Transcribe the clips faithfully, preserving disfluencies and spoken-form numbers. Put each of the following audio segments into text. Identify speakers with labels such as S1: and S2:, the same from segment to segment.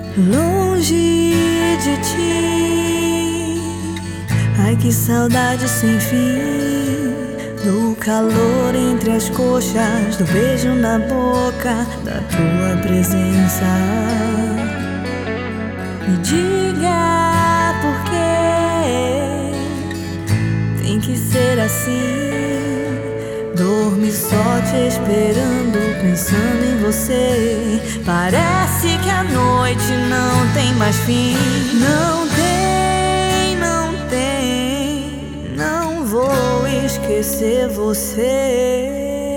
S1: longe de ti. Ai, que saudade sem fim, do calor entre as coxas, do beijo na boca, da tua presença. Me diga por que tem que ser assim. Dorme só te esperando, pensando em você. Parece que a noite não tem mais fim. Não tem, não tem, não vou esquecer você.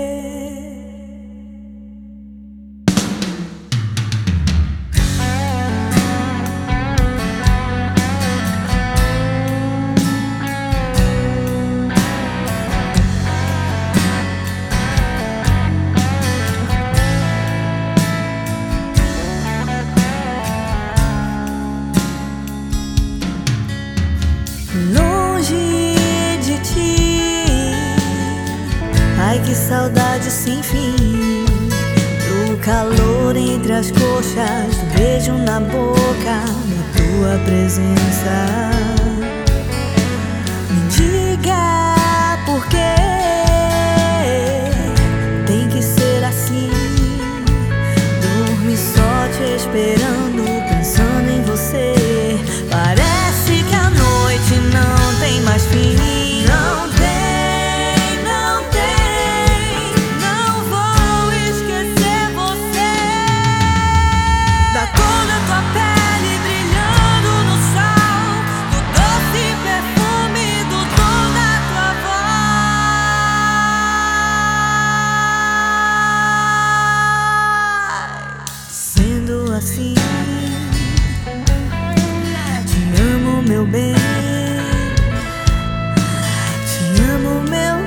S1: Longe de ti, ai, que saudade sem fim, do calor entre as coxas, do beijo na boca, da tua presença. Me diga por que tem que ser assim. Dorme só te esperando, pensando em você. Parece que a noite não tem mais fim. Não tem, não tem, não vou esquecer você. Da cor da tua pele brilhando no sol, do doce perfume do tom da tua voz. Sendo assim, te amo, meu bem, te amo, meu